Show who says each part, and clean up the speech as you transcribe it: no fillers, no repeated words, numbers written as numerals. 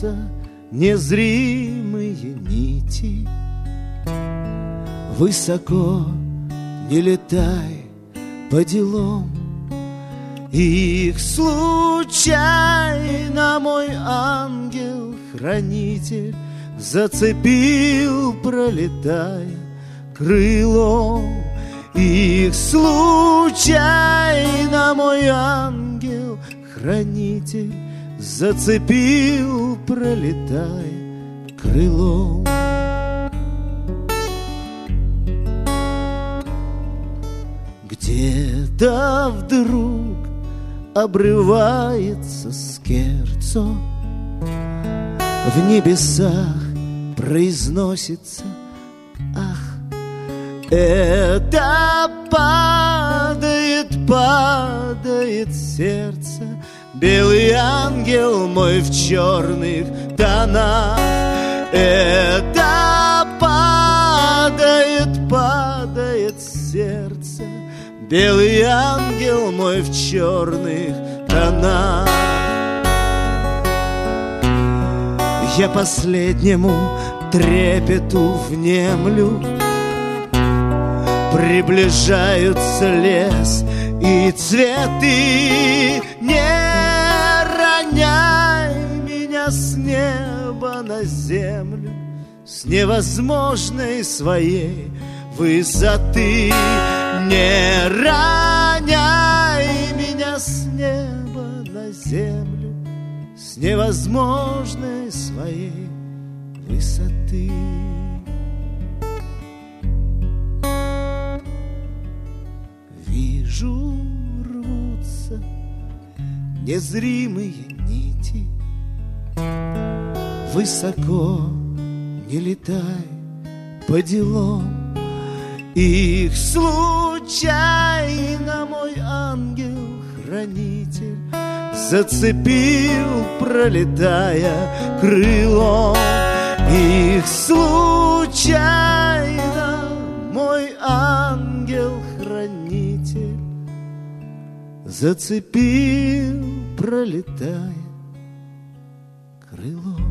Speaker 1: рвутся незримые нити. Высоко не летай по делам, их случайно мой ангел-хранитель зацепил, пролетая крылом. Их случайно мой ангел-хранитель зацепил, пролетая крылом. Где-то вдруг обрывается скерцо, в небесах произносится ах. Это падает, падает сердце, белый ангел мой в черных тонах. Это падает, падает сердце, белый ангел мой в черных тонах. Я последнему трепету внемлю. Приближаются лес и цветы. Не роняй меня с неба на землю, с невозможной своей высоты. Не роняй меня с неба на землю, с невозможной своей высоты. Вижу, рвутся незримые нити. Высоко не летай по делам, их случайно мой ангел-хранитель зацепил, пролетая крылом. Их случайно мой ангел-хранитель зацепил, пролетая крылом.